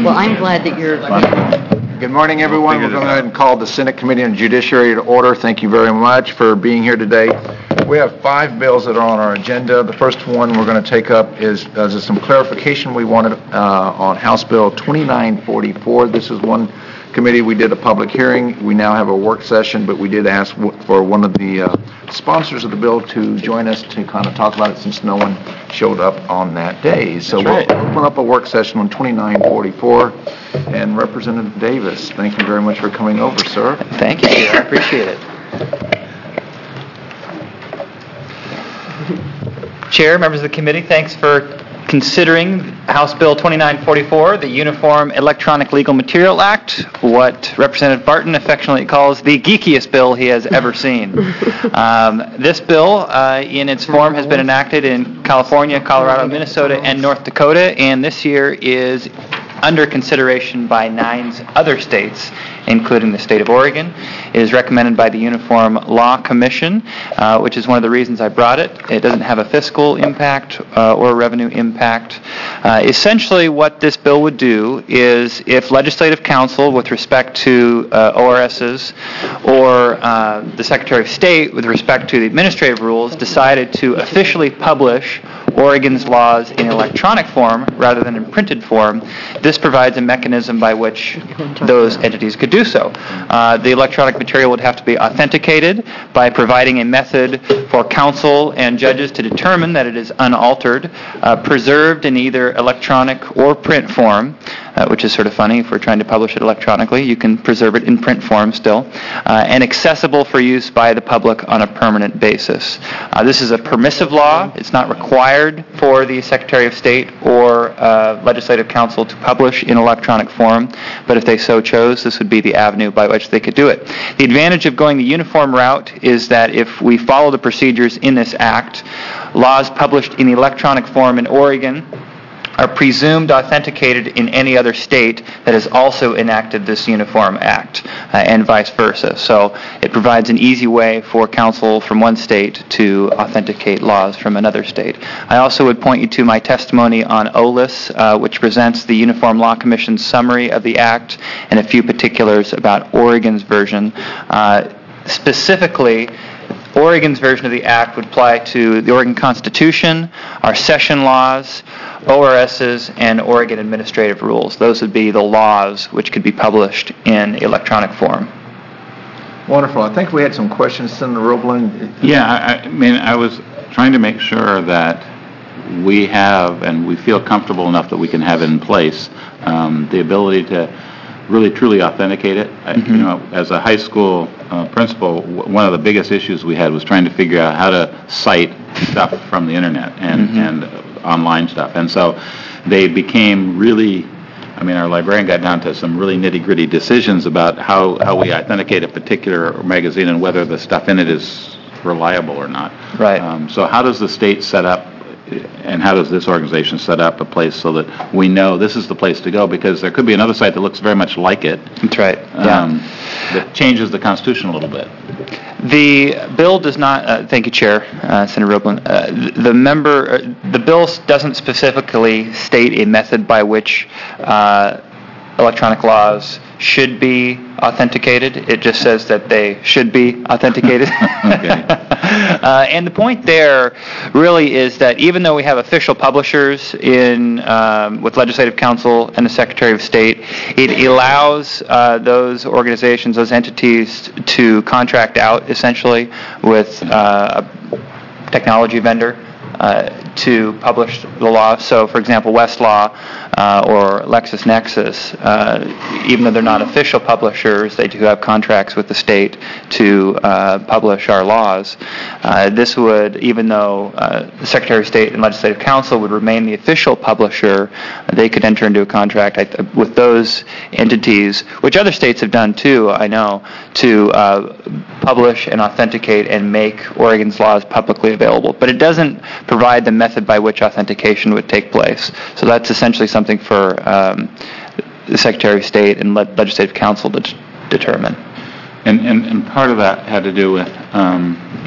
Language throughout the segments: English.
Well, I'm glad that you're... Good morning, everyone. We're going to go ahead and call the Senate Committee on Judiciary to order. Thank you very much for being here today. We have 5 bills that are on our agenda. The first one we're going to take up is some clarification we wanted on House Bill 2944. This is one committee. We did a public hearing. We now have a work session, but we did ask for one of the sponsors of the bill to join us to kind of talk about it since no one showed up on that day. So we'll open up a work session on 2944. And Representative Davis, thank you very much for coming over, sir. Thank you, Chair. I appreciate it. Chair, members of the committee, thanks for considering House Bill 2944, the Uniform Electronic Legal Material Act, what Representative Barton affectionately calls the geekiest bill he has ever seen. This bill, in its form, has been enacted in California, Colorado, Minnesota, and North Dakota, and this year is under consideration by 9 other states, including the state of Oregon. It is recommended by the Uniform Law Commission, which is one of the reasons I brought it. It doesn't have a fiscal impact or a revenue impact. Essentially, what this bill would do is if Legislative Council, with respect to ORSs, or the Secretary of State, with respect to the administrative rules, decided to officially publish Oregon's laws in electronic form rather than in printed form, this provides a mechanism by which those entities could do so. The electronic material would have to be authenticated by providing a method for counsel and judges to determine that it is unaltered, preserved in either electronic or print form, which is sort of funny. If we're trying to publish it electronically, you can preserve it in print form still, and accessible for use by the public on a permanent basis. This is a permissive law. It's not required for the Secretary of State or Legislative Council to publish in electronic form, but if they so chose, this would be the avenue by which they could do it. The advantage of going the uniform route is that if we follow the procedures in this act, laws published in electronic form in Oregon are presumed authenticated in any other state that has also enacted this uniform act, and vice versa. So it provides an easy way for counsel from one state to authenticate laws from another state. I also would point you to my testimony on OLIS, which presents the Uniform Law Commission's summary of the act and a few particulars about Oregon's version. Specifically, Oregon's version of the act would apply to the Oregon Constitution, our session laws, ORSs, and Oregon administrative rules. Those would be the laws which could be published in electronic form. Wonderful. I think we had some questions, Senator Roebling. Yeah, I was trying to make sure that we have, and we feel comfortable enough that we can have in place, the ability to really truly authenticate it. You know, as a high school principal, one of the biggest issues we had was trying to figure out how to cite stuff from the internet and online stuff. And so they became really, our librarian got down to some really nitty-gritty decisions about how we authenticate a particular magazine and whether the stuff in it is reliable or not. Right. So how does the state set up, and how does this organization set up a place so that we know this is the place to go? Because there could be another site that looks very much like it. That's right. That changes the Constitution a little bit. The bill does not. Thank you, Chair, Senator Roebling. The bill doesn't specifically state a method by which electronic laws should be authenticated. It just says that they should be authenticated. And the point there really is that even though we have official publishers with Legislative Council and the Secretary of State, it allows those organizations, those entities, to contract out essentially with a technology vendor to publish the law. So, for example, Westlaw or LexisNexis, even though they're not official publishers, they do have contracts with the state to publish our laws. This would, even though the Secretary of State and Legislative Council would remain the official publisher, they could enter into a contract with those entities, which other states have done too, I know, to publish and authenticate and make Oregon's laws publicly available. But it doesn't provide the method by which authentication would take place. So that's essentially something for the Secretary of State and Legislative Council to determine. And part of that had to do with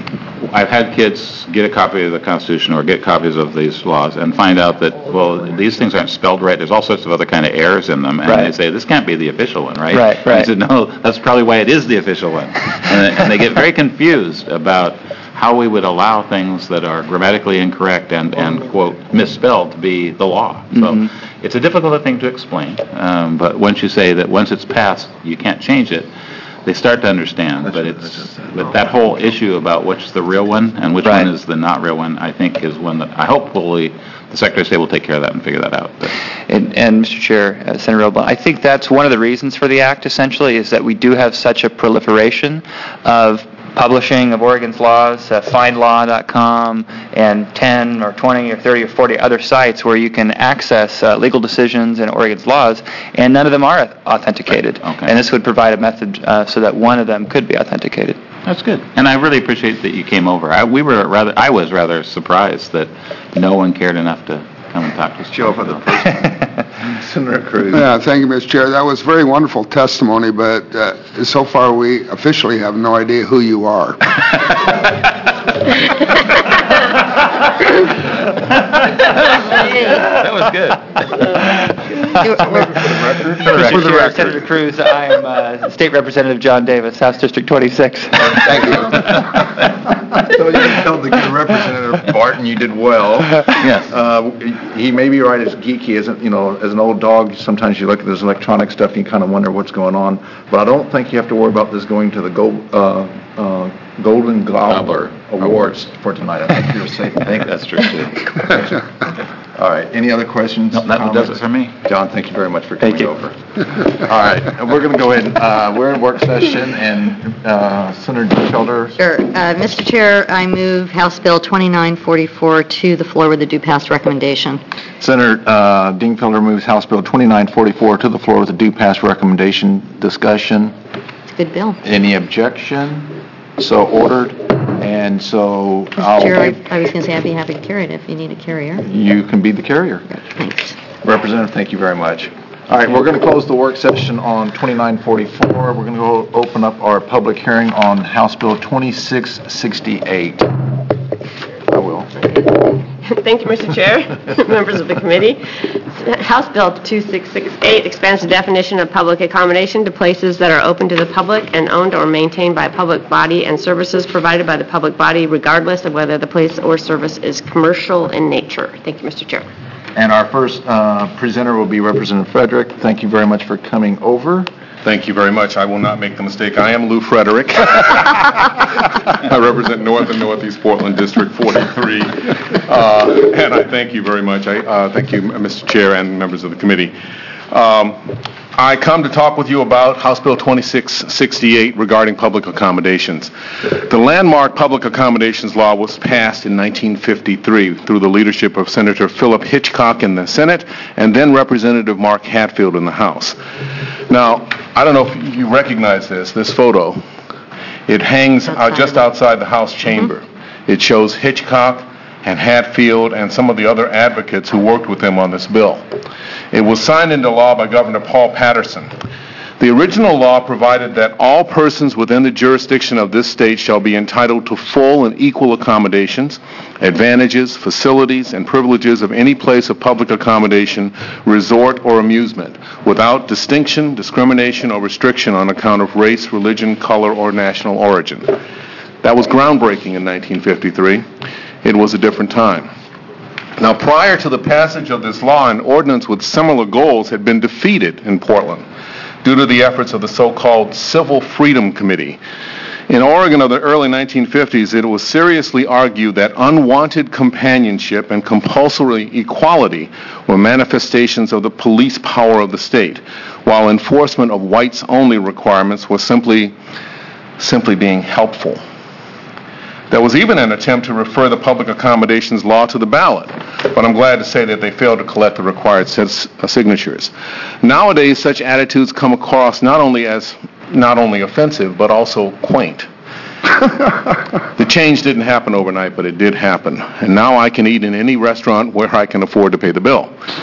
I've had kids get a copy of the Constitution or get copies of these laws and find out that, well, these things aren't spelled right. There's all sorts of other kind of errors in them. And they say, this can't be the official one, right? Right. And I said, no, that's probably why it is the official one. And they get very confused about how we would allow things that are grammatically incorrect and quote, misspelled to be the law. So it's a difficult thing to explain. But once you say that once it's passed, you can't change it, they start to understand. But that whole issue about which the real one and which one is the not real one, I think is one that I hopefully the Secretary of State will take care of that and figure that out. And Mr. Chair, Senator Robel, I think that's one of the reasons for the Act, essentially, is that we do have such a proliferation of publishing of Oregon's laws, findlaw.com, and 10 or 20 or 30 or 40 other sites where you can access legal decisions in Oregon's laws, and none of them are authenticated. Okay. And this would provide a method so that one of them could be authenticated. That's good. And I really appreciate that you came over. I was rather surprised that no one cared enough to come and talk to us. Show up for the Senator Cruz. Yeah, thank you, Mr. Chair. That was very wonderful testimony, but so far we officially have no idea who you are. That was good. For the record. Senator Cruz, I am State Representative John Davis, House District 26. Thank you. So you can tell the Representative Barton you did well. Yes. He may be right as geeky as as an old dog. Sometimes you look at this electronic stuff and you kind of wonder what's going on. But I don't think you have to worry about this going to the Golden Gobbler Awards for tonight. I think you're safe. I think that's true too. All right. Any other questions? No, that does it for me. John, thank you very much for coming over. All right. We're going to go ahead. We're in work session, and Senator Dingfelder. Sure. Mr. Chair, I move House Bill 2944 to the floor with a due pass recommendation. Senator Dingfelder moves House Bill 2944 to the floor with a due pass recommendation. Discussion. It's a good bill. Any objection? So ordered. And so Mr. Chair, I was going to say I'd be happy to carry it if you need a carrier. You can be the carrier. Thanks. Representative, thank you very much. All right, we're going to close the work session on 2944. We're going to go open up our public hearing on House Bill 2668. I will. Thank you, Mr. Chair, members of the committee. House Bill 2668 expands the definition of public accommodation to places that are open to the public and owned or maintained by a public body and services provided by the public body, regardless of whether the place or service is commercial in nature. Thank you, Mr. Chair. And our first presenter will be Representative Frederick. Thank you very much for coming over. Thank you very much. I will not make the mistake. I am Lou Frederick. I represent North and Northeast Portland District 43. And I thank you very much. Thank you, Mr. Chair and members of the committee. I come to talk with you about House Bill 2668 regarding public accommodations. The landmark public accommodations law was passed in 1953 through the leadership of Senator Philip Hitchcock in the Senate and then Representative Mark Hatfield in the House. Now, I don't know if you recognize this photo. It hangs just outside the House chamber. It shows Hitchcock and Hatfield and some of the other advocates who worked with him on this bill. It was signed into law by Governor Paul Patterson. The original law provided that all persons within the jurisdiction of this state shall be entitled to full and equal accommodations, advantages, facilities, and privileges of any place of public accommodation, resort, or amusement, without distinction, discrimination, or restriction on account of race, religion, color, or national origin. That was groundbreaking in 1953. It was a different time. Now, prior to the passage of this law, an ordinance with similar goals had been defeated in Portland due to the efforts of the so-called Civil Freedom Committee. In Oregon of the early 1950s, it was seriously argued that unwanted companionship and compulsory equality were manifestations of the police power of the state, while enforcement of whites-only requirements was simply being helpful. There was even an attempt to refer the public accommodations law to the ballot, but I'm glad to say that they failed to collect the required signatures. Nowadays, such attitudes come across not only offensive, but also quaint. The change didn't happen overnight, but it did happen. And now I can eat in any restaurant where I can afford to pay the bill.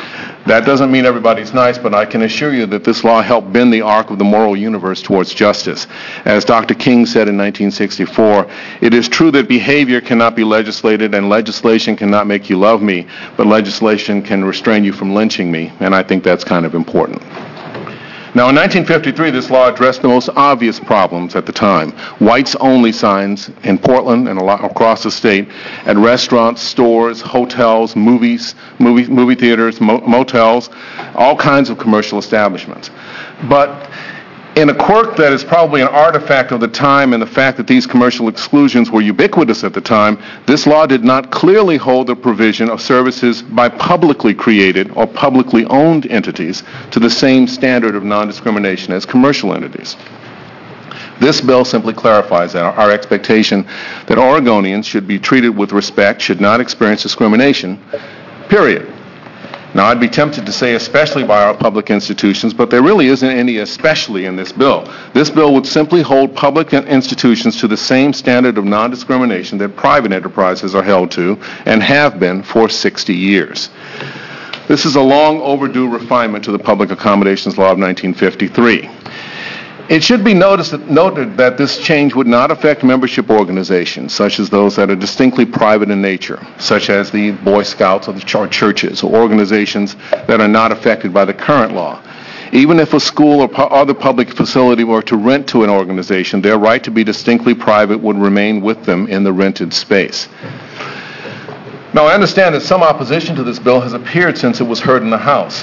That doesn't mean everybody's nice, but I can assure you that this law helped bend the arc of the moral universe towards justice. As Dr. King said in 1964, it is true that behavior cannot be legislated and legislation cannot make you love me, but legislation can restrain you from lynching me, and I think that's kind of important. Now, in 1953, this law addressed the most obvious problems at the time. Whites-only signs in Portland and across the state at restaurants, stores, hotels, movie theaters, motels, all kinds of commercial establishments. But in a quirk that is probably an artifact of the time and the fact that these commercial exclusions were ubiquitous at the time, this law did not clearly hold the provision of services by publicly created or publicly owned entities to the same standard of non-discrimination as commercial entities. This bill simply clarifies our expectation that Oregonians should be treated with respect, should not experience discrimination, period. Now, I'd be tempted to say especially by our public institutions, but there really isn't any especially in this bill. This bill would simply hold public institutions to the same standard of non-discrimination that private enterprises are held to and have been for 60 years. This is a long overdue refinement to the Public Accommodations Law of 1953. It should be noted that this change would not affect membership organizations, such as those that are distinctly private in nature, such as the Boy Scouts or the churches, or organizations that are not affected by the current law. Even if a school or other public facility were to rent to an organization, their right to be distinctly private would remain with them in the rented space. Now, I understand that some opposition to this bill has appeared since it was heard in the House.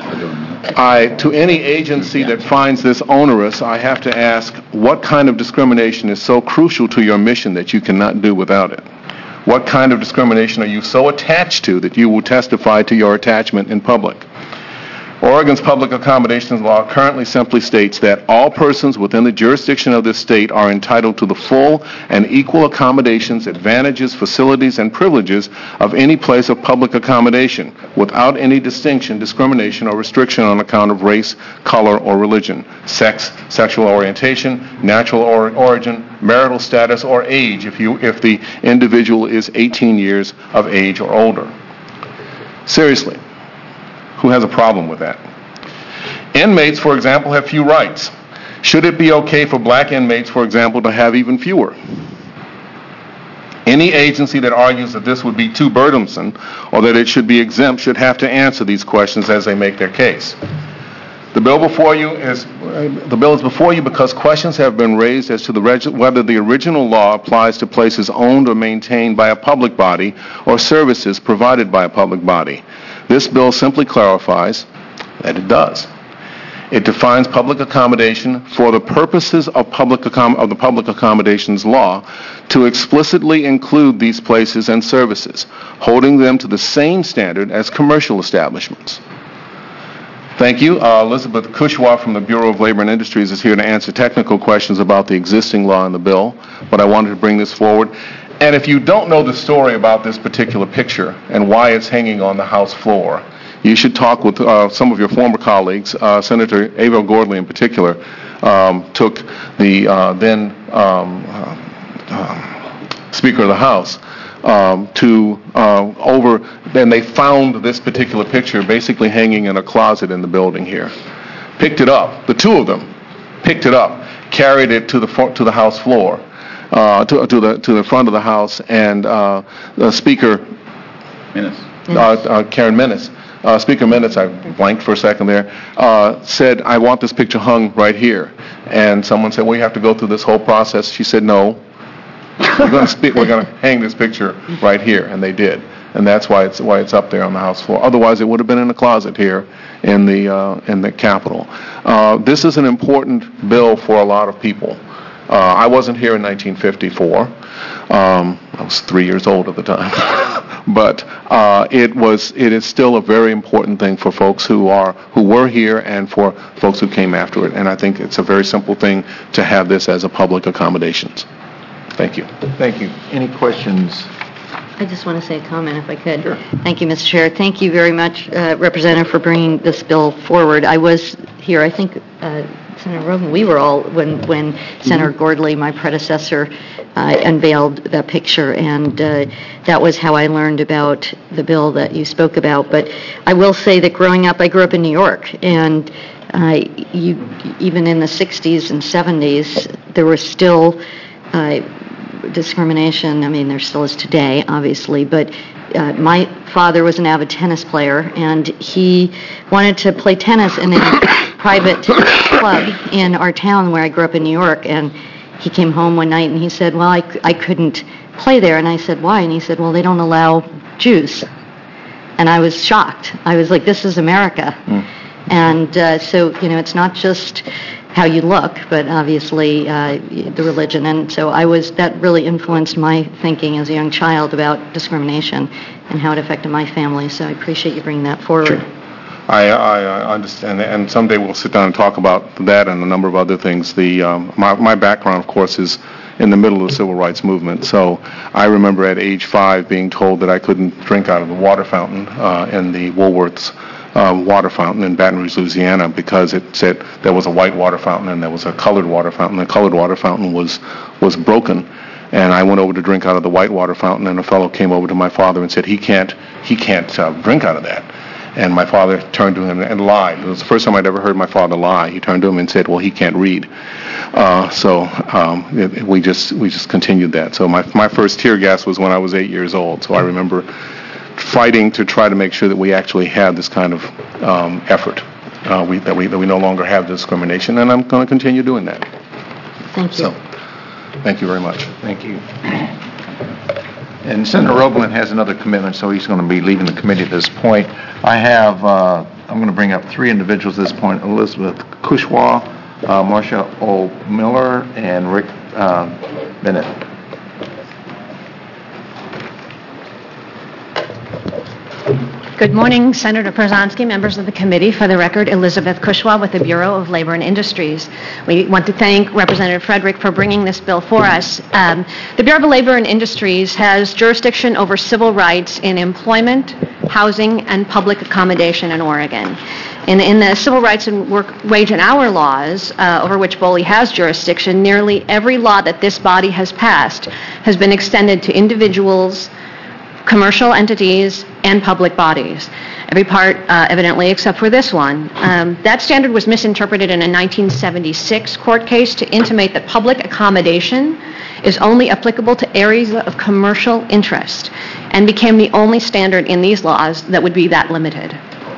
To any agency that finds this onerous, I have to ask, what kind of discrimination is so crucial to your mission that you cannot do without it? What kind of discrimination are you so attached to that you will testify to your attachment in public? Oregon's Public Accommodations Law currently simply states that all persons within the jurisdiction of this state are entitled to the full and equal accommodations, advantages, facilities, and privileges of any place of public accommodation without any distinction, discrimination, or restriction on account of race, color, or religion, sex, sexual orientation, natural origin, marital status, or age if the individual is 18 years of age or older. Seriously. Who has a problem with that? Inmates, for example, have few rights. Should it be okay for black inmates, for example, to have even fewer? Any agency that argues that this would be too burdensome or that it should be exempt should have to answer these questions as they make their case. The bill is before you because questions have been raised as to whether the original law applies to places owned or maintained by a public body or services provided by a public body. This bill simply clarifies that it does. It defines public accommodation for the purposes of the Public Accommodations Law to explicitly include these places and services, holding them to the same standard as commercial establishments. Thank you. Elizabeth Kushwa from the Bureau of Labor and Industries is here to answer technical questions about the existing law and the bill, but I wanted to bring this forward. And if you don't know the story about this particular picture and why it's hanging on the House floor, you should talk with some of your former colleagues. Senator Avel Gordley in particular took the then Speaker of the House then they found this particular picture basically hanging in a closet in the building here. Picked it up, the two of them picked it up, carried it to the House floor, to the front of the House, and Speaker Karen Minnis, Speaker Minnis, I blanked for a second there, said, "I want this picture hung right here." And someone said, "Well, you have to go through this whole process." She said, "No, we're going to hang this picture right here," and they did. And that's why it's up there on the House floor. Otherwise, it would have been in a closet here in the Capitol. This is an important bill for a lot of people. I wasn't here in 1954. I was 3 years old at the time. But it is still a very important thing for folks who were here and for folks who came after it. And I think it's a very simple thing to have this as a public accommodations. Thank you. Thank you. Any questions? I just want to say a comment, if I could. Sure. Thank you, Mr. Chair. Thank you very much, Representative, for bringing this bill forward. I was here, I think, Senator Rogan, we were all, when Senator Gordley, my predecessor, unveiled that picture, and that was how I learned about the bill that you spoke about. But I will say that growing up, I grew up in New York, and even in the 60s and 70s, there was still discrimination. I mean, there still is today, obviously, but my father was an avid tennis player, and he wanted to play tennis in a private club in our town where I grew up in New York, and he came home one night and he said, well, I couldn't play there. And I said, why? And he said, well, they don't allow Jews. And I was shocked. I was like, this is America. And so, it's not just how you look, but obviously the religion. And so that really influenced my thinking as a young child about discrimination and how it affected my family. So I appreciate you bringing that forward. Sure. I understand, and someday we'll sit down and talk about that and a number of other things. My background, of course, is in the middle of the civil rights movement. So I remember at age 5 being told that I couldn't drink out of the water fountain in the Woolworths water fountain in Baton Rouge, Louisiana, because it said there was a white water fountain and there was a colored water fountain. The colored water fountain was broken, and I went over to drink out of the white water fountain, and a fellow came over to my father and said he can't drink out of that. And my father turned to him and lied. It was the first time I'd ever heard my father lie. He turned to him and said, well, he can't read. We just continued that. So my first tear gas was when I was 8 years old. So I remember fighting to try to make sure that we actually had this kind of effort, that we no longer have discrimination, and I'm going to continue doing that. Thank you. So, thank you very much. Thank you. And Senator Roebelin has another commitment, so he's going to be leaving the committee at this point. I'm going to bring up 3 individuals at this point: Elizabeth Kushwaha, Marcia O. Miller, and Rick Bennett. Good morning, Senator Przanski, members of the committee. For the record, Elizabeth Kushwaha with the Bureau of Labor and Industries. We want to thank Representative Frederick for bringing this bill for us. The Bureau of Labor and Industries has jurisdiction over civil rights in employment, housing, and public accommodation in Oregon. In the civil rights and wage and hour laws, over which BOLI has jurisdiction, nearly every law that this body has passed has been extended to individuals, commercial entities, and public bodies. Every part, evidently, except for this one. That standard was misinterpreted in a 1976 court case to intimate that public accommodation is only applicable to areas of commercial interest, and became the only standard in these laws that would be that limited.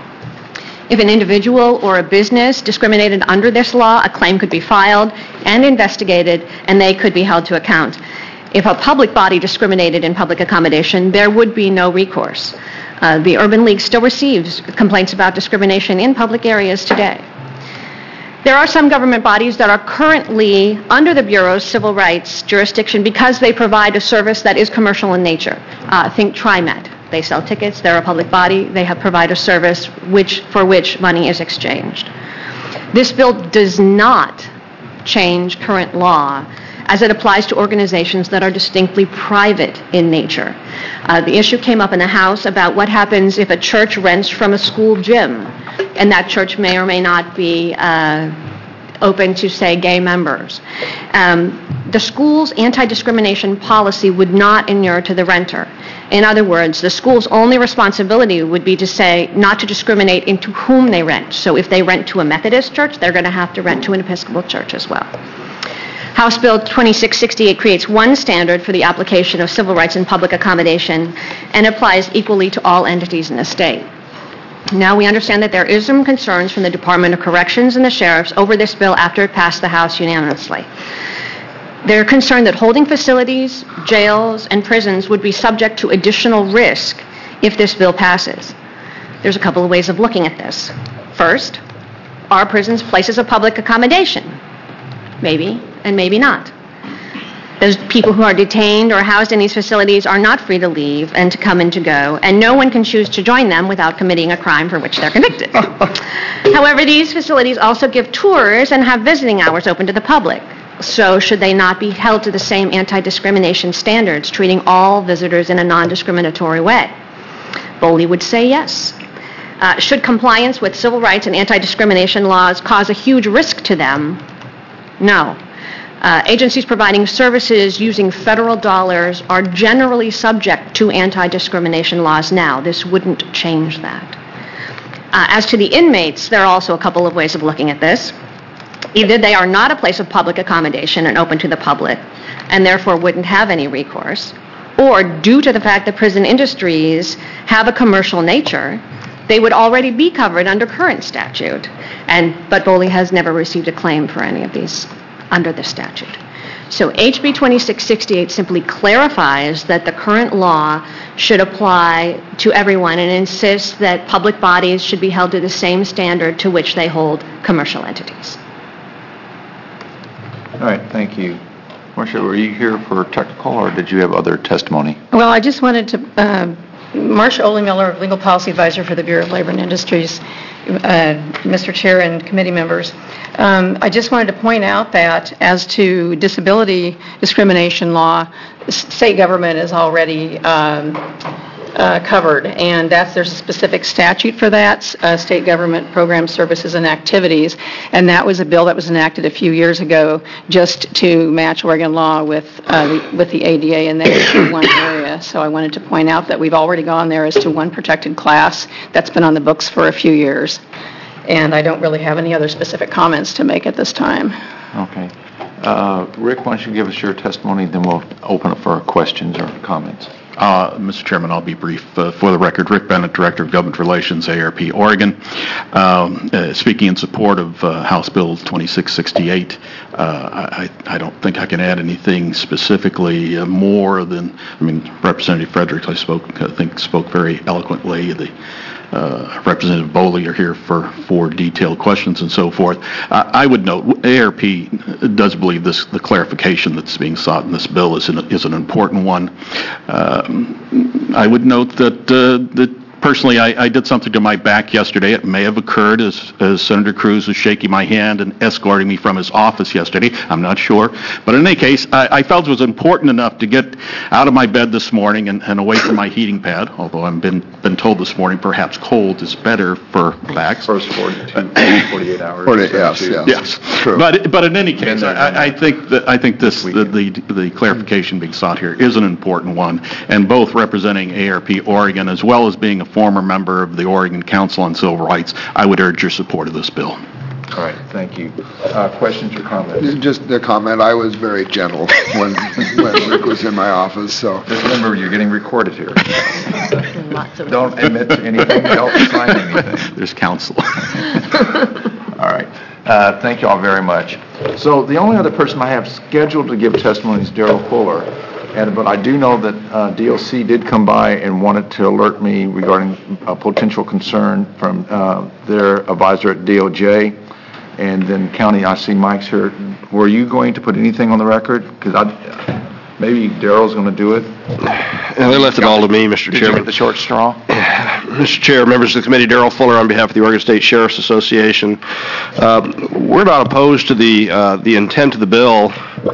If an individual or a business discriminated under this law, a claim could be filed and investigated, and they could be held to account. If a public body discriminated in public accommodation, there would be no recourse. The Urban League still receives complaints about discrimination in public areas today. There are some government bodies that are currently under the Bureau's civil rights jurisdiction because they provide a service that is commercial in nature. Think TriMet. They sell tickets. They're a public body. They provide a service for which money is exchanged. This bill does not change current law as it applies to organizations that are distinctly private in nature. The issue came up in the House about what happens if a church rents from a school gym, and that church may or may not be open to, say, gay members. The school's anti-discrimination policy would not inure to the renter. In other words, the school's only responsibility would be to say not to discriminate into whom they rent. So if they rent to a Methodist church, they're going to have to rent to an Episcopal church as well. House Bill 2668 creates one standard for the application of civil rights in public accommodation and applies equally to all entities in the state. Now, we understand that there is some concerns from the Department of Corrections and the sheriffs over this bill after it passed the House unanimously. They're concerned that holding facilities, jails, and prisons would be subject to additional risk if this bill passes. There's a couple of ways of looking at this. First, are prisons places of public accommodation? Maybe, and maybe not. Those people who are detained or housed in these facilities are not free to leave and to come and to go, and no one can choose to join them without committing a crime for which they're convicted. However, these facilities also give tours and have visiting hours open to the public. So should they not be held to the same anti-discrimination standards, treating all visitors in a non-discriminatory way? BOLI would say yes. Should compliance with civil rights and anti-discrimination laws cause a huge risk to them? No. Agencies providing services using federal dollars are generally subject to anti-discrimination laws now. This wouldn't change that. As to the inmates, there are also a couple of ways of looking at this. Either they are not a place of public accommodation and open to the public, and therefore wouldn't have any recourse, or due to the fact that prison industries have a commercial nature, they would already be covered under current statute. But BOLI has never received a claim for any of these under the statute. So HB 2668 simply clarifies that the current law should apply to everyone and insists that public bodies should be held to the same standard to which they hold commercial entities. All right, thank you. Marcia, were you here for technical, or did you have other testimony? Well, I just wanted to, Marcia Olemiller, Legal Policy Advisor for the Bureau of Labor and Industries, Mr. Chair and committee members. I just wanted to point out that as to disability discrimination law, state government is already covered, and there's a specific statute for that, state government program services and activities, and that was a bill that was enacted a few years ago just to match Oregon law with the ADA in that one area. So I wanted to point out that we've already gone there as to one protected class that's been on the books for a few years, and I don't really have any other specific comments to make at this time. Okay. Rick, why don't you give us your testimony, then we'll open it for questions or comments. Mr. Chairman, I'll be brief. For the record, Rick Bennett, Director of Government Relations, ARP, Oregon. Speaking in support of House Bill 2668, I don't think I can add anything specifically more than, Representative Fredericks, I think spoke very eloquently. Representative Boley are here for detailed questions and so forth. I would note, ARP does believe the clarification that's being sought in this bill is an important one. I would note that personally, I did something to my back yesterday. It may have occurred as Senator Cruz was shaking my hand and escorting me from his office yesterday. I'm not sure. But in any case, I felt it was important enough to get out of my bed this morning and away from my heating pad, although I've been told this morning perhaps cold is better for backs. First 48 hours. Yes. True. But in any case, I think the clarification being sought here is an important one, and both representing ARP Oregon as well as being a former member of the Oregon Council on Civil Rights, I would urge your support of this bill. All right, thank you. Questions or comments? Just a comment. I was very gentle when Rick was in my office. So just remember, you're getting recorded here. Don't admit to anything. Don't sign anything. There's counsel. All right. Thank you all very much. So the only other person I have scheduled to give testimony is Daryl Fuller. But I do know that DOC did come by and wanted to alert me regarding a potential concern from their advisor at DOJ. And then county, I see Mike's here. Were you going to put anything on the record? Because maybe Daryl's going to do it. And they left it all to me, Mr. Chairman. Did you get the short straw? Mr. Chair, members of the committee, Daryl Fuller on behalf of the Oregon State Sheriff's Association. We're not opposed to the intent of the bill.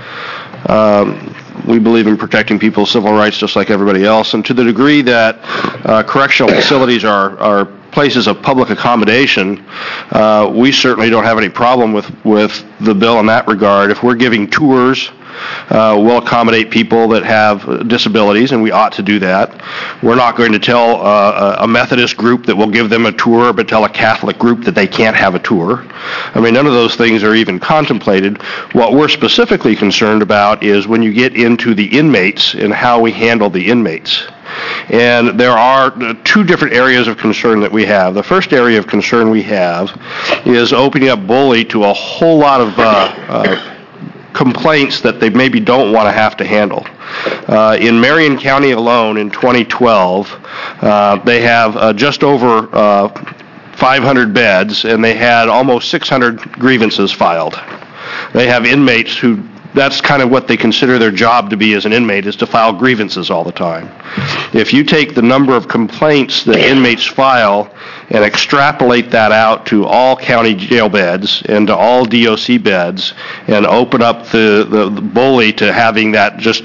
We believe in protecting people's civil rights just like everybody else, and to the degree that correctional facilities are places of public accommodation, we certainly don't have any problem with the bill in that regard. If we're giving tours, we'll accommodate people that have disabilities, and we ought to do that. We're not going to tell a Methodist group that we'll give them a tour, but tell a Catholic group that they can't have a tour. None of those things are even contemplated. What we're specifically concerned about is when you get into the inmates and how we handle the inmates. And there are two different areas of concern that we have. The first area of concern we have is opening up BOLI to a whole lot of complaints that they maybe don't want to have to handle. In Marion County alone in 2012, they have just over 500 beds, and they had almost 600 grievances filed. They have inmates who, that's kind of what they consider their job to be as an inmate, is to file grievances all the time. If you take the number of complaints that inmates file and extrapolate that out to all county jail beds and to all DOC beds and open up the BOLI to having that just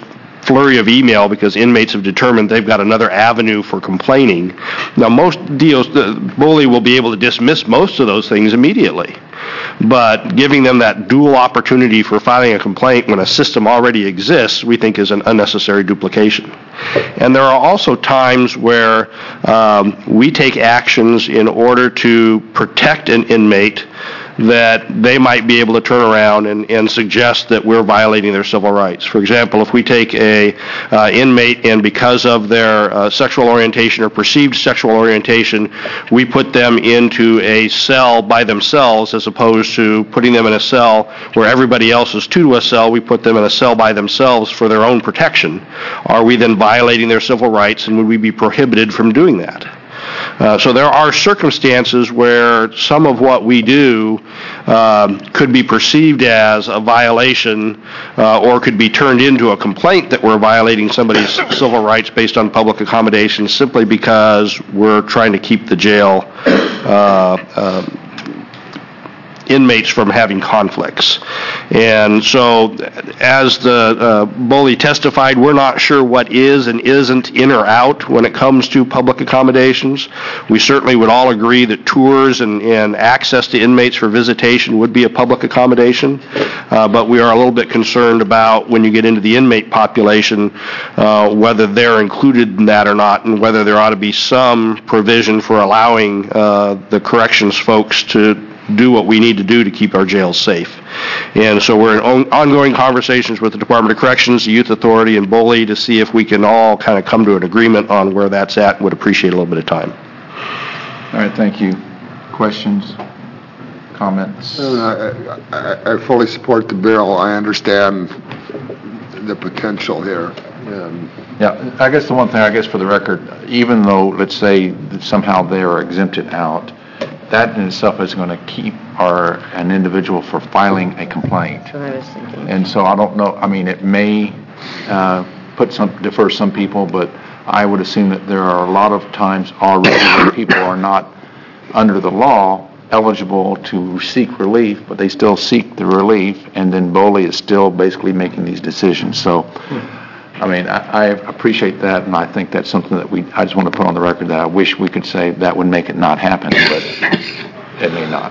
flurry of email because inmates have determined they've got another avenue for complaining. Now, most deals, the bully will be able to dismiss most of those things immediately. But giving them that dual opportunity for filing a complaint when a system already exists, we think is an unnecessary duplication. And there are also times where we take actions in order to protect an inmate that they might be able to turn around and suggest that we're violating their civil rights. For example, if we take a inmate and because of their sexual orientation or perceived sexual orientation, we put them into a cell by themselves as opposed to putting them in a cell where everybody else is to a cell, we put them in a cell by themselves for their own protection. Are we then violating their civil rights, and would we be prohibited from doing that? So there are circumstances where some of what we do could be perceived as a violation or could be turned into a complaint that we're violating somebody's civil rights based on public accommodation simply because we're trying to keep the jail inmates from having conflicts. And so as the bully testified, we're not sure what is and isn't in or out when it comes to public accommodations. We certainly would all agree that tours and access to inmates for visitation would be a public accommodation, but we are a little bit concerned about when you get into the inmate population whether they're included in that or not, and whether there ought to be some provision for allowing the corrections folks to do what we need to do to keep our jails safe. And so we're in ongoing conversations with the Department of Corrections, the Youth Authority, and BOLI to see if we can all kind of come to an agreement on where that's at. Would appreciate a little bit of time. All right, thank you. Questions? Comments? I fully support the bill. I understand the potential here. Yeah, I guess the one thing, for the record, even though, let's say, that somehow they are exempted out, that in itself is going to keep an individual from filing a complaint. That's what I was thinking. And so I don't know, it may defer some people, but I would assume that there are a lot of times already where people are not, under the law, eligible to seek relief, but they still seek the relief, and then BOLI is still basically making these decisions. So, I appreciate that, and I think that's something that I just want to put on the record that I wish we could say that would make it not happen, but it may not.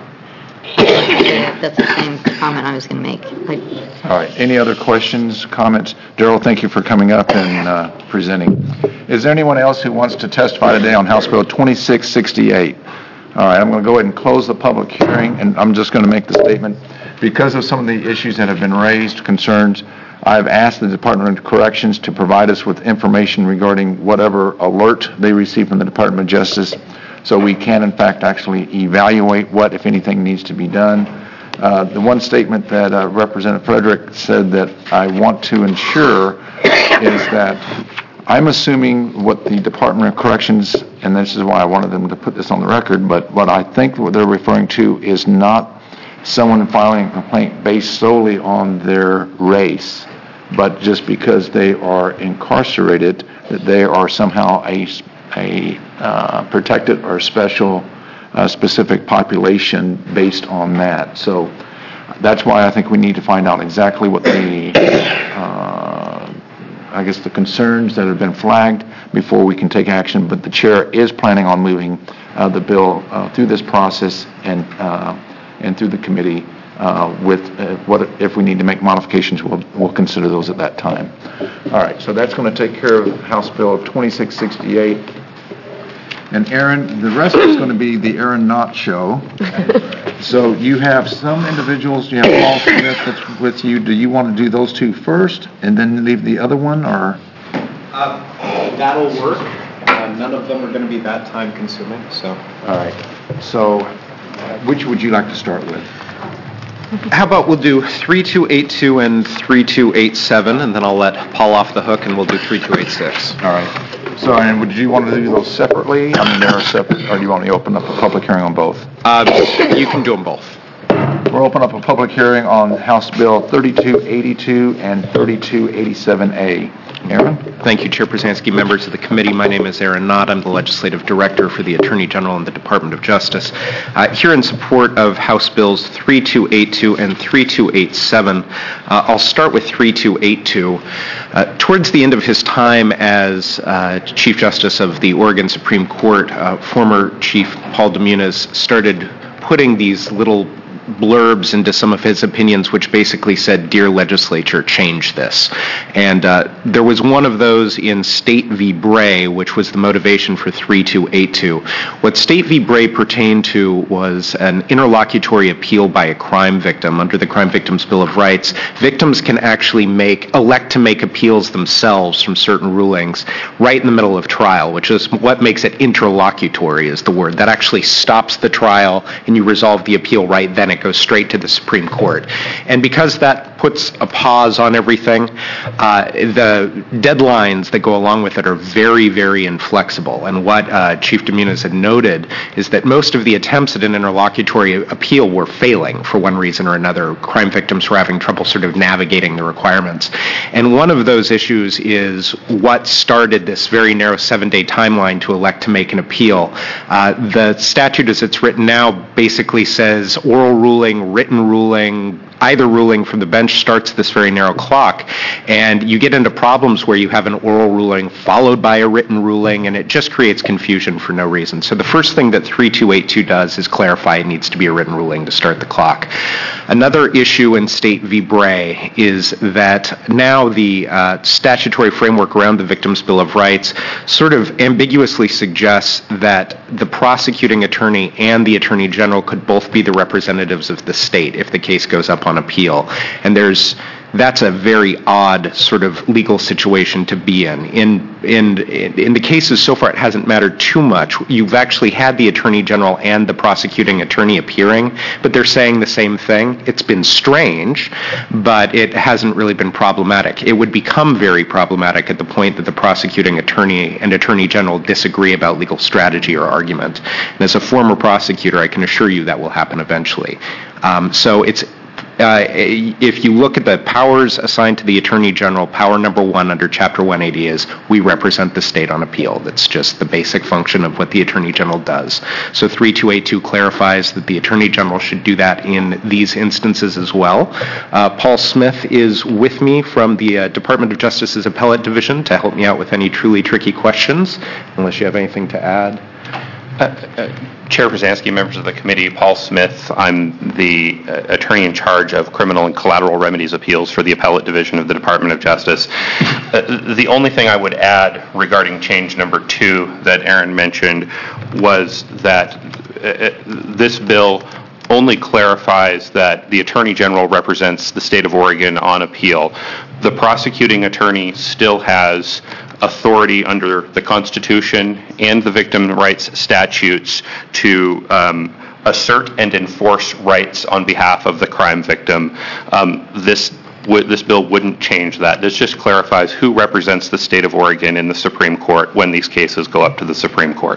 That's the same comment I was going to make. All right. Any other questions, comments? Darrell, thank you for coming up and presenting. Is there anyone else who wants to testify today on House Bill 2668? All right. I'm going to go ahead and close the public hearing, and I'm just going to make the statement. Because of some of the issues that have been raised, concerns, I've asked the Department of Corrections to provide us with information regarding whatever alert they receive from the Department of Justice so we can, in fact, actually evaluate what, if anything, needs to be done. The one statement that Representative Frederick said that I want to ensure is that I'm assuming what the Department of Corrections, and this is why I wanted them to put this on the record, but what I think what they're referring to is not someone filing a complaint based solely on their race, but just because they are incarcerated, that they are somehow a protected or special specific population based on that. So that's why I think we need to find out exactly what the the concerns that have been flagged before we can take action. But the chair is planning on moving the bill through this process and through the committee if we need to make modifications, we'll consider those at that time. All right, so that's going to take care of House Bill 2668. And Aaron, the rest is going to be the Aaron Knott show. So you have some individuals, you have Paul Smith that's with you. Do you want to do those two first and then leave the other one, or? That'll work. None of them are going to be that time consuming, so. All right. So which would you like to start with? How about we'll do 3282 and 3287, and then I'll let Paul off the hook, and we'll do 3286. All right. So, and would you want to do those separately? They're separate, or do you want me to open up a public hearing on both? You can do them both. We'll open up a public hearing on House Bill 3282 and 3287A. Aaron? Thank you, Chair Przansky, members of the committee. My name is Aaron Knott. I'm the Legislative Director for the Attorney General in the Department of Justice. Here in support of House Bills 3282 and 3287, I'll start with 3282. Towards the end of his time as Chief Justice of the Oregon Supreme Court, former Chief Paul DeMunis started putting these little blurbs into some of his opinions, which basically said, "Dear Legislature, change this." And there was one of those in State v. Bray, which was the motivation for 3282. What State v. Bray pertained to was an interlocutory appeal by a crime victim. Under the Crime Victims' Bill of Rights, victims can actually elect to make appeals themselves from certain rulings right in the middle of trial, which is what makes it interlocutory, is the word. That actually stops the trial, and you resolve the appeal right then. It goes straight to the Supreme Court. And because that puts a pause on everything, the deadlines that go along with it are very, very inflexible. And what Chief DeMunis had noted is that most of the attempts at an interlocutory appeal were failing for one reason or another. Crime victims were having trouble sort of navigating the requirements. And one of those issues is what started this very narrow 7-day timeline to elect to make an appeal. The statute as it's written now basically says oral ruling, written ruling, either ruling from the bench starts this very narrow clock, and you get into problems where you have an oral ruling followed by a written ruling, and it just creates confusion for no reason. So the first thing that 3282 does is clarify it needs to be a written ruling to start the clock. Another issue in State v. Bray is that now the statutory framework around the Victims' Bill of Rights sort of ambiguously suggests that the prosecuting attorney and the attorney general could both be the representatives of the state if the case goes up on appeal. And that's a very odd sort of legal situation to be in. In the cases so far, it hasn't mattered too much. You've actually had the attorney general and the prosecuting attorney appearing, but they're saying the same thing. It's been strange, but it hasn't really been problematic. It would become very problematic at the point that the prosecuting attorney and attorney general disagree about legal strategy or argument. And as a former prosecutor, I can assure you that will happen eventually. If you look at the powers assigned to the Attorney General, power number 1 under Chapter 180 is we represent the state on appeal. That's just the basic function of what the Attorney General does. So 3282 clarifies that the Attorney General should do that in these instances as well. Paul Smith is with me from the Department of Justice's Appellate Division to help me out with any truly tricky questions, unless you have anything to add. Chair Przansky, members of the committee, Paul Smith. I'm the attorney in charge of criminal and collateral remedies appeals for the Appellate Division of the Department of Justice. The only thing I would add regarding change number 2 that Aaron mentioned was that this bill only clarifies that the Attorney General represents the state of Oregon on appeal. The prosecuting attorney still has authority under the Constitution and the victim rights statutes to assert and enforce rights on behalf of the crime victim. This bill wouldn't change that. This just clarifies who represents the state of Oregon in the Supreme Court when these cases go up to the Supreme Court.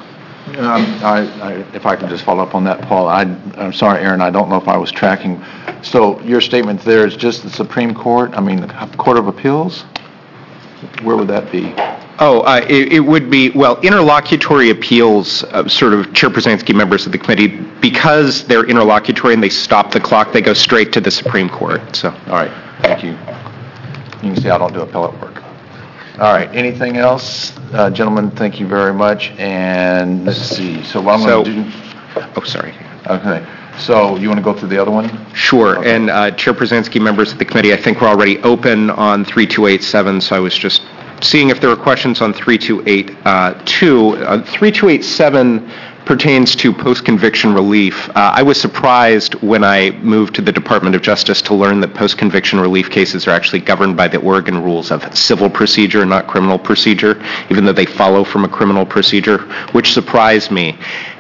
If I can just follow up on that, Paul. I'm sorry, Aaron, I don't know if I was tracking. So your statement there is just the Supreme Court? I mean, the Court of Appeals? Where would that be? It would be, well, interlocutory appeals, sort of Chair Przansky, members of the committee, because they're interlocutory and they stop the clock, they go straight to the Supreme Court. So, all right, thank you. You can see I don't do appellate work. All right, anything else? Gentlemen, thank you very much. And let's see, so what I'm going to do... Oh, sorry. Okay. So you want to go through the other one? Sure. Okay. And Chair Przansky, members of the committee, I think we're already open on 3287, so I was just seeing if there were questions on 3282. 3287 pertains to post-conviction relief. I was surprised when I moved to the Department of Justice to learn that post-conviction relief cases are actually governed by the Oregon rules of civil procedure, not criminal procedure, even though they follow from a criminal procedure, which surprised me.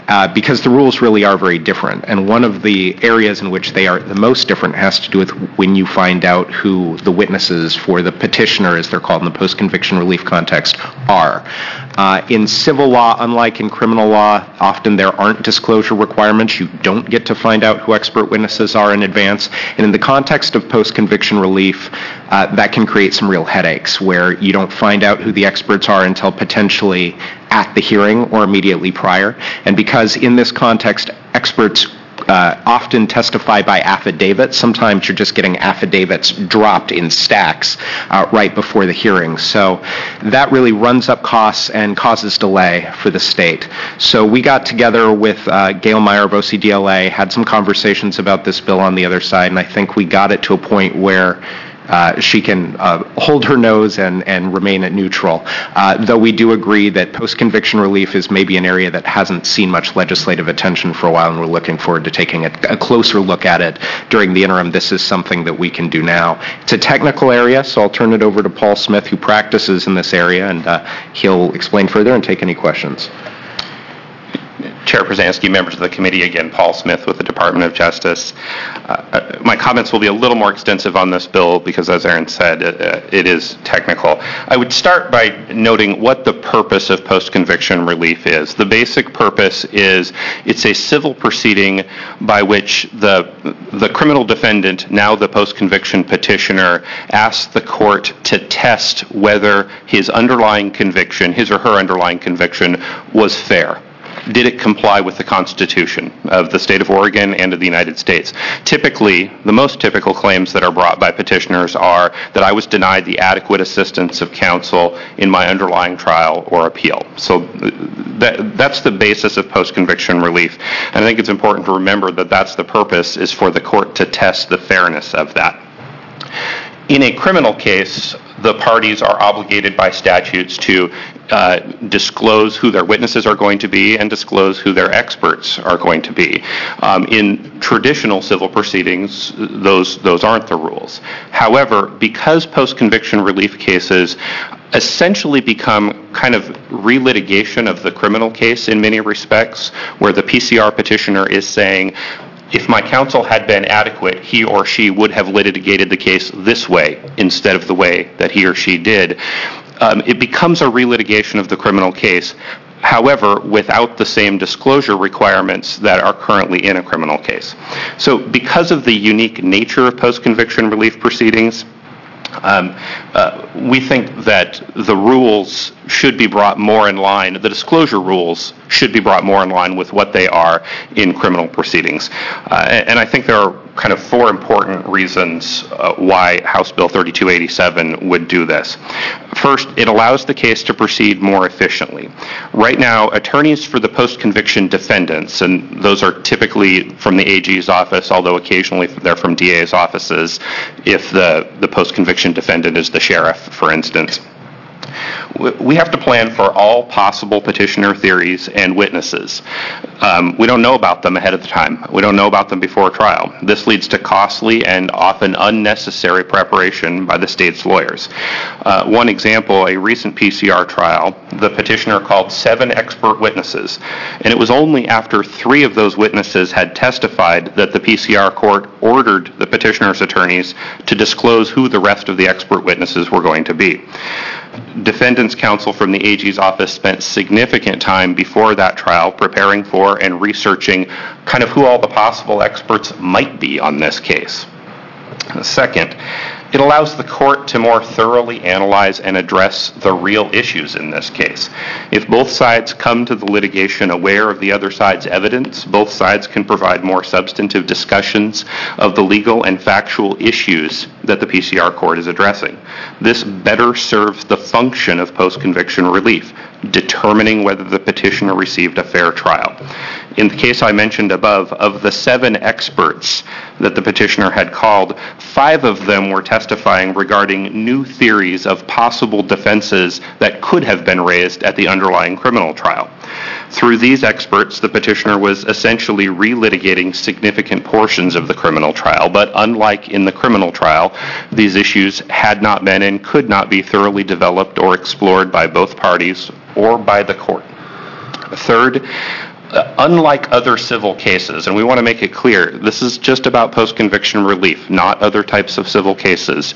because the rules really are very different. And one of the areas in which they are the most different has to do with when you find out who the witnesses for the petitioner, as they're called in the post-conviction relief context, are. In civil law, unlike in criminal law, often there aren't disclosure requirements. You don't get to find out who expert witnesses are in advance. And in the context of post-conviction relief, that can create some real headaches where you don't find out who the experts are until potentially at the hearing or immediately prior. And because in this context, experts often testify by affidavit. Sometimes you're just getting affidavits dropped in stacks right before the hearing. So that really runs up costs and causes delay for the state. So we got together with Gail Meyer of OCDLA, had some conversations about this bill on the other side, and I think we got it to a point where she can hold her nose and remain at neutral, though we do agree that post-conviction relief is maybe an area that hasn't seen much legislative attention for a while, and we're looking forward to taking a closer look at it during the interim. This is something that we can do now. It's a technical area, so I'll turn it over to Paul Smith, who practices in this area, and he'll explain further and take any questions. Chair Przanski, members of the committee, again, Paul Smith with the Department of Justice. My comments will be a little more extensive on this bill because, as Aaron said, it is technical. I would start by noting what the purpose of post-conviction relief is. The basic purpose is it's a civil proceeding by which the criminal defendant, now the post-conviction petitioner, asks the court to test whether his underlying conviction, his or her underlying conviction, was fair. Did it comply with the Constitution of the state of Oregon and of the United States? Typically, the most typical claims that are brought by petitioners are that I was denied the adequate assistance of counsel in my underlying trial or appeal. So that's the basis of post-conviction relief. And I think it's important to remember that that's the purpose, is for the court to test the fairness of that. In a criminal case, the parties are obligated by statutes to disclose who their witnesses are going to be and disclose who their experts are going to be. In traditional civil proceedings, those aren't the rules. However, because post-conviction relief cases essentially become kind of relitigation of the criminal case in many respects, where the PCR petitioner is saying, if my counsel had been adequate, he or she would have litigated the case this way instead of the way that he or she did. It becomes a relitigation of the criminal case, however, without the same disclosure requirements that are currently in a criminal case. So because of the unique nature of post-conviction relief proceedings, we think that the rules should be brought more in line, the disclosure rules should be brought more in line with what they are in criminal proceedings. And I think there are kind of four important reasons why House Bill 3287 would do this. First, it allows the case to proceed more efficiently. Right now, attorneys for the post-conviction defendants, and those are typically from the AG's office, although occasionally they're from DA's offices, if the post-conviction defendant is the sheriff, for instance. We have to plan for all possible petitioner theories and witnesses. We don't know about them ahead of the time. We don't know about them before trial. This leads to costly and often unnecessary preparation by the state's lawyers. One example, a recent PCR trial, the petitioner called 7 expert witnesses, and it was only after 3 of those witnesses had testified that the PCR court ordered the petitioner's attorneys to disclose who the rest of the expert witnesses were going to be. Defendant's counsel from the AG's office spent significant time before that trial preparing for and researching kind of who all the possible experts might be on this case. Second, it allows the court to more thoroughly analyze and address the real issues in this case. If both sides come to the litigation aware of the other side's evidence, both sides can provide more substantive discussions of the legal and factual issues that the PCR court is addressing. This better serves the function of post-conviction relief, determining whether the petitioner received a fair trial. In the case I mentioned above, of the 7 experts that the petitioner had called, 5 of them were testifying regarding new theories of possible defenses that could have been raised at the underlying criminal trial. Through these experts, the petitioner was essentially relitigating significant portions of the criminal trial, but unlike in the criminal trial, these issues had not been and could not be thoroughly developed or explored by both parties or by the court. Third, Unlike other civil cases, and we want to make it clear, this is just about post-conviction relief, not other types of civil cases.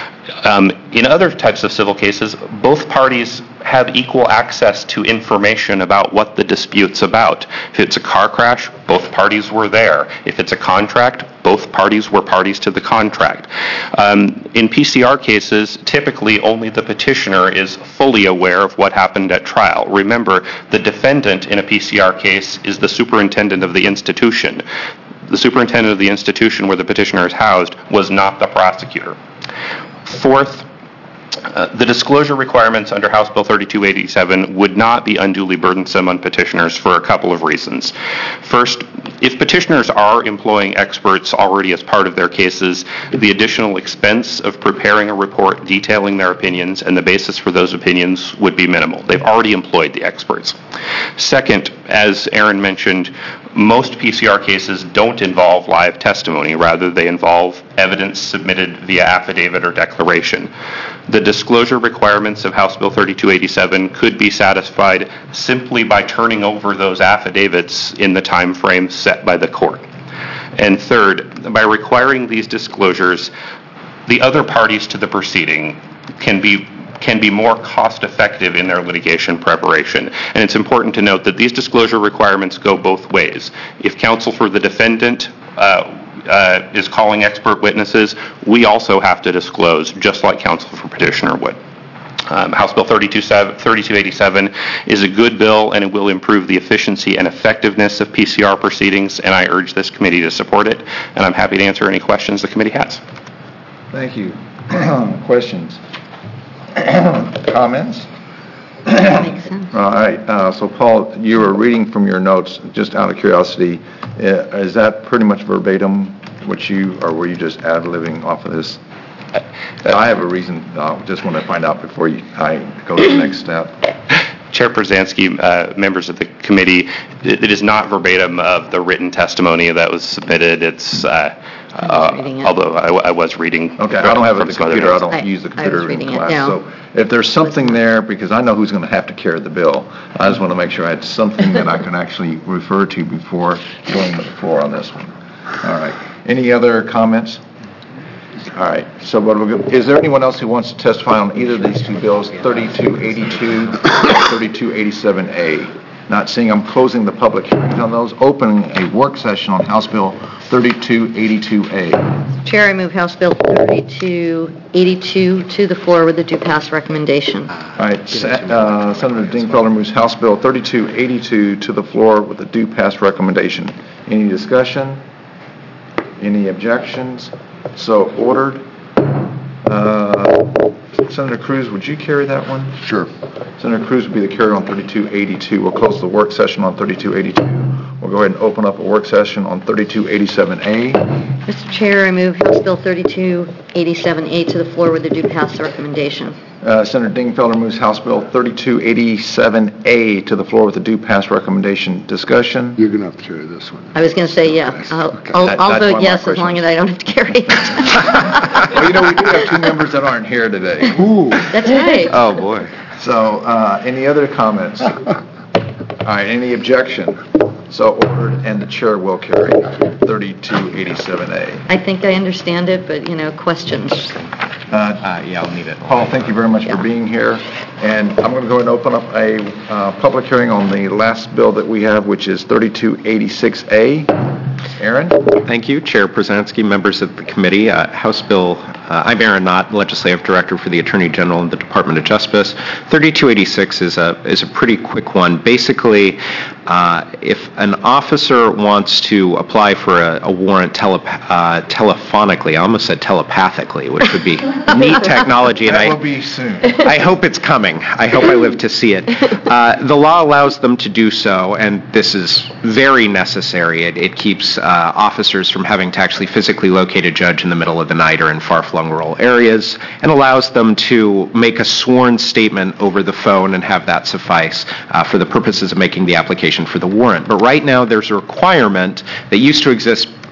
In other types of civil cases, both parties have equal access to information about what the dispute's about. If it's a car crash, both parties were there. If it's a contract, both parties were parties to the contract. In PCR cases, typically only the petitioner is fully aware of what happened at trial. Remember, the defendant in a PCR case is the superintendent of the institution. The superintendent of the institution where the petitioner is housed was not the prosecutor. Fourth, the disclosure requirements under House Bill 3287 would not be unduly burdensome on petitioners for a couple of reasons. First, if petitioners are employing experts already as part of their cases, the additional expense of preparing a report detailing their opinions and the basis for those opinions would be minimal. They've already employed the experts. Second, as Aaron mentioned, most PCR cases don't involve live testimony. Rather, they involve evidence submitted via affidavit or declaration. The disclosure requirements of House Bill 3287 could be satisfied simply by turning over those affidavits in the time frame set by the court. And third, by requiring these disclosures, the other parties to the proceeding can be more cost-effective in their litigation preparation. And it's important to note that these disclosure requirements go both ways. If counsel for the defendant is calling expert witnesses, we also have to disclose, just like counsel for petitioner would. House Bill 3287 is a good bill, and it will improve the efficiency and effectiveness of PCR proceedings, and I urge this committee to support it, and I'm happy to answer any questions the committee has. Thank you. Questions? Comments? Makes sense. All right. So, Paul, you were reading from your notes, just out of curiosity. Is that pretty much verbatim what you, or were you just ad-libbing off of this? I have a reason. I just want to find out before I go to the next step. Chair Przansky, members of the committee, it is not verbatim of the written testimony that was submitted. It's although I was reading. Okay, I don't have the computer. I don't use the computer in class. So if there's something there, because I know who's going to have to carry the bill, I just want to make sure I had something that I can actually refer to before going to the floor on this one. All right. Any other comments? All right. So is there anyone else who wants to testify on either of these two bills, 3282 or 3287A? Not seeing, I'm closing the public hearings on those, opening a work session on House Bill 3282A. Chair, I move House Bill 3282 to the floor with a due pass recommendation. All right. Senator Dingfelder moves House Bill 3282 to the floor with a due pass recommendation. Any discussion? Any objections? So ordered. Senator Cruz, would you carry that one? Sure. Senator Cruz would be the carrier on 3282. We'll close the work session on 3282. We'll go ahead and open up a work session on 3287A. Mr. Chair, I move House Bill 3287A to the floor with a due pass recommendation. Senator Dingfelder moves House Bill 3287A to the floor with a due pass recommendation. Discussion? You're going to have to carry this one. I was going to say yes. I'll vote yes as long as I don't have to carry it. Well, we do have two members that aren't here today. Ooh. That's right. Oh, boy. So, any other comments? All right, any objection? So ordered, and the chair will carry 3287A. I think I understand it, but, questions. Yeah, I'll need it. Paul, thank you very much for being here. And I'm going to go ahead and open up a public hearing on the last bill that we have, which is 3286A. Aaron? Thank you, Chair Przansky, members of the committee. House Bill, I'm Aaron Knott, Legislative Director for the Attorney General in the Department of Justice. 3286 is a pretty quick one. Basically, if an officer wants to apply for a warrant telephonically, I almost said telepathically, which would be neat technology. That will be soon. I hope it's coming. I hope I live to see it. The law allows them to do so, and this is very necessary. It keeps officers from having to actually physically locate a judge in the middle of the night or in far-flung rural areas, and allows them to make a sworn statement over the phone and have that suffice for the purposes of making the application for the warrant. But right now there's a requirement that used to exist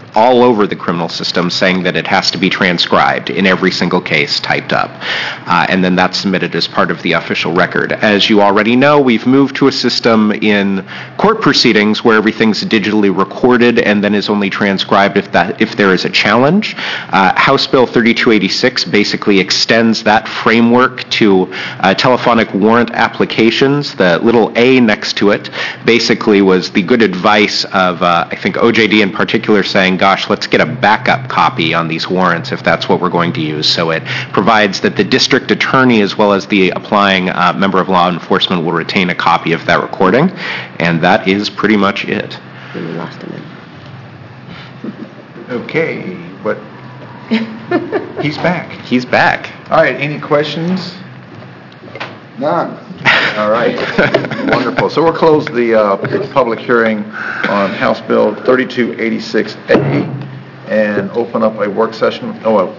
all over the criminal system saying that it has to be transcribed in every single case typed up. And then that's submitted as part of the official record. As you already know, we've moved to a system in court proceedings where everything's digitally recorded and then is only transcribed if there is a challenge. House Bill 3286 basically extends that framework to telephonic warrant applications. The little A next to it basically was the good advice of, I think, OJD in particular saying, gosh, let's get a backup copy on these warrants if that's what we're going to use. So it provides that the district attorney as well as the applying member of law enforcement will retain a copy of that recording. And that is pretty much it. We lost him. Okay, but he's back. He's back. All right, any questions? None. All right, wonderful. So we'll close the public hearing on House Bill 3286A and open up a work session.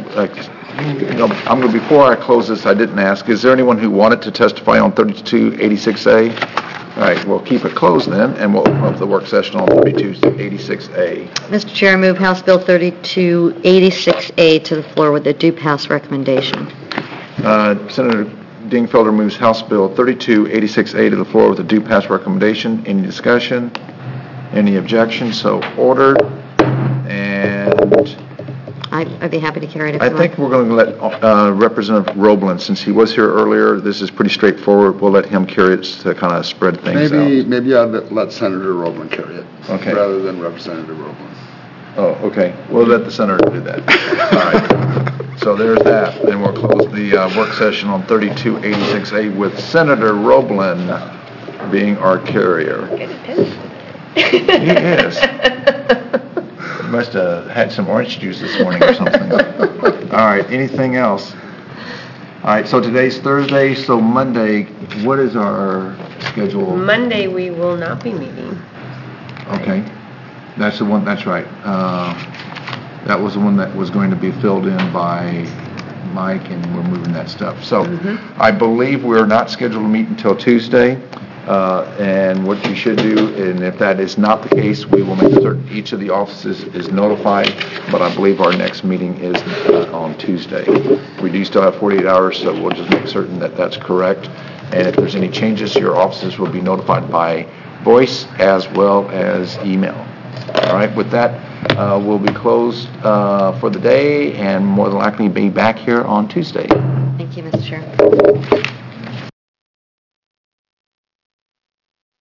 Before I close this, I didn't ask, is there anyone who wanted to testify on 3286A? All right, we'll keep it closed then, and we'll open up the work session on 3286A. Mr. Chair, I move House Bill 3286A to the floor with a due pass recommendation. Senator Dingfelder moves House Bill 3286A to the floor with a due pass recommendation. Any discussion? Any objections? So ordered. And I'd be happy to carry it. I think we're going to let Representative Roblin, since he was here earlier, this is pretty straightforward. We'll let him carry it to kind of spread things out. Maybe I'll let Senator Roblin carry it, okay, rather than Representative Roblin. Oh, okay. We'll let the senator do that. All right. So there's that. And we'll close the work session on 3286A with Senator Roblin being our carrier. He is. You must have had some orange juice this morning or something. All right. Anything else? All right. So today's Thursday. So Monday, what is our schedule? Monday we will not be meeting. Okay. That's the one, that's right. That was the one that was going to be filled in by Mike, and we're moving that stuff. So I believe we're not scheduled to meet until Tuesday. And what you should do, and if that is not the case, we will make certain each of the offices is notified, but I believe our next meeting is on Tuesday. We do still have 48 hours, so we'll just make certain that that's correct. And if there's any changes, your offices will be notified by voice as well as email. All right, with that, we'll be closed for the day and more than likely be back here on Tuesday. Thank you, Mr. Chair.